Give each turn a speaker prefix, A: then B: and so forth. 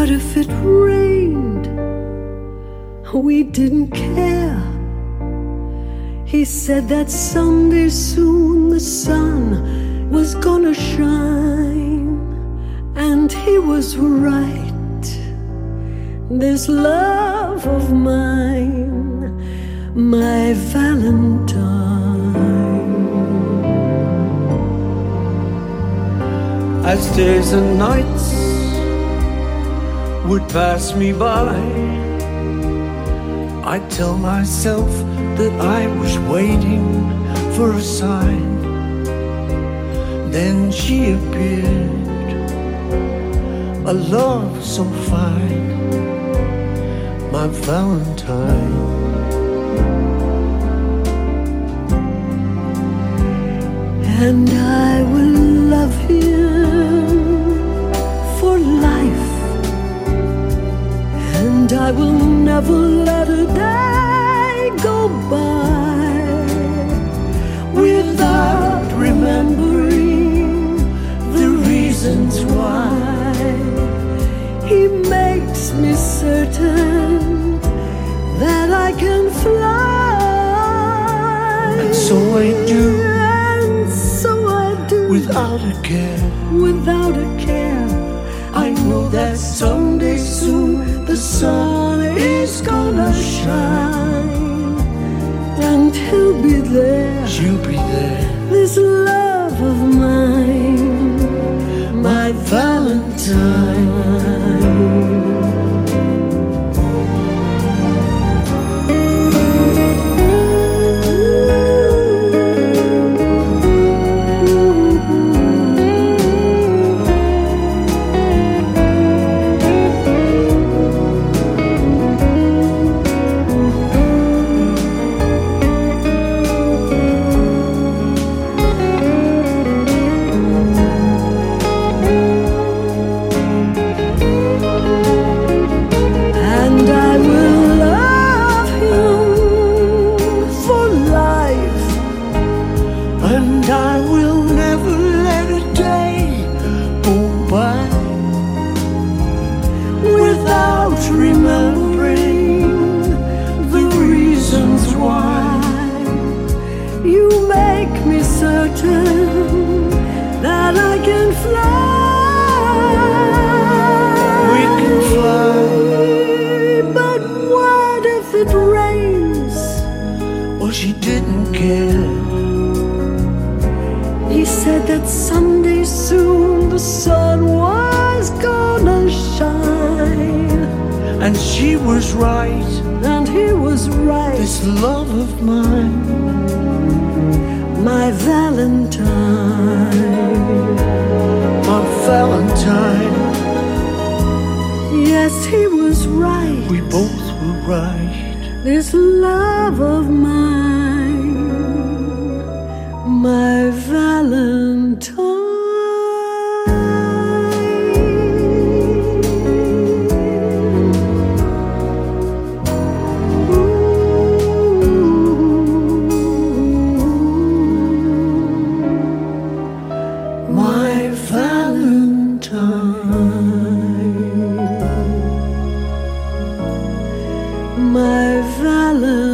A: What if it rained? We didn't care. He said that someday soon the sun was gonna shine, and he was right. This love of mine, my Valentine.
B: As days and nights would pass me by, I'd tell myself that I was waiting for a sign. Then she appeared, a love so fine, my Valentine.
A: And I will love him for life, and I will never let a day go by without remembering the reasons why. He makes me certain that I can fly,
B: and so I do,
A: without
B: a care.
A: Without a care,
B: I know that someday soon the sun is gonna shine,
A: and he'll be there.
B: She'll be there.
A: This love of mine, my Valentine.
B: And I will never let a day go by
A: without remembering the reasons why. You make me certain that I can fly.
B: We can fly.
A: But what if it rains?
B: Well, she didn't care.
A: He said that someday soon the sun was gonna shine,
B: and she was right,
A: and he was right.
B: This love of mine,
A: my Valentine,
B: my Valentine.
A: Yes, he was right.
B: We both were right.
A: This love of mine, my Valentine.
B: My Valentine,
A: my Valentine.